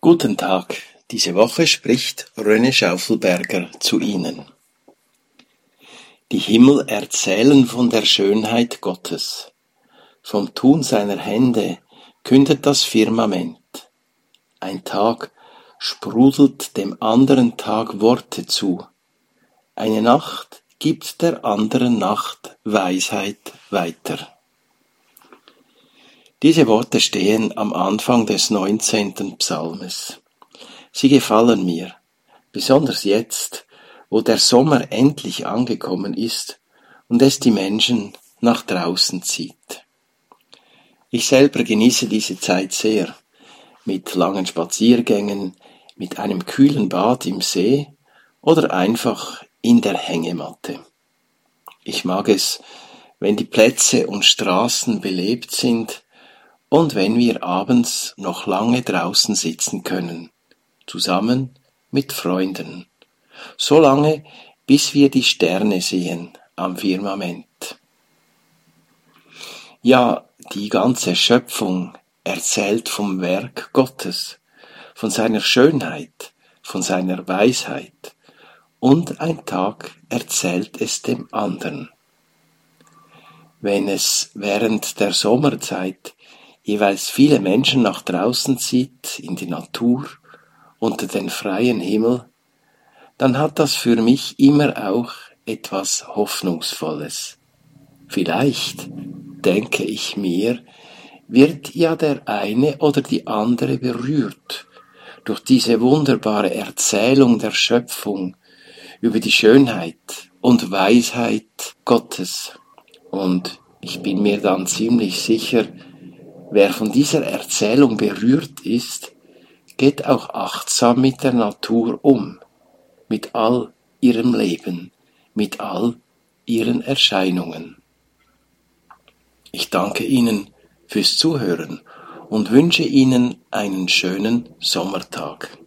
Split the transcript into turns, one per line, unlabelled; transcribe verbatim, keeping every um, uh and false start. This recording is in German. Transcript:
Guten Tag, diese Woche spricht René Schaufelberger zu Ihnen. Die Himmel erzählen von der Schönheit Gottes. Vom Tun seiner Hände kündet das Firmament. Ein Tag sprudelt dem anderen Tag Worte zu. Eine Nacht gibt der anderen Nacht Weisheit weiter. Diese Worte stehen am Anfang des neunzehnten Psalmes. Sie gefallen mir, besonders jetzt, wo der Sommer endlich angekommen ist und es die Menschen nach draußen zieht. Ich selber genieße diese Zeit sehr, mit langen Spaziergängen, mit einem kühlen Bad im See oder einfach in der Hängematte. Ich mag es, wenn die Plätze und Straßen belebt sind und wenn wir abends noch lange draußen sitzen können, zusammen mit Freunden, so lange, bis wir die Sterne sehen am Firmament. Ja, die ganze Schöpfung erzählt vom Werk Gottes, von seiner Schönheit, von seiner Weisheit, und ein Tag erzählt es dem anderen. Wenn es während der Sommerzeit jeweils viele Menschen nach draußen zieht, in die Natur, unter den freien Himmel, dann hat das für mich immer auch etwas Hoffnungsvolles. Vielleicht, denke ich mir, wird ja der eine oder die andere berührt durch diese wunderbare Erzählung der Schöpfung über die Schönheit und Weisheit Gottes. Und ich bin mir dann ziemlich sicher, wer von dieser Erzählung berührt ist, geht auch achtsam mit der Natur um, mit all ihrem Leben, mit all ihren Erscheinungen. Ich danke Ihnen fürs Zuhören und wünsche Ihnen einen schönen Sommertag.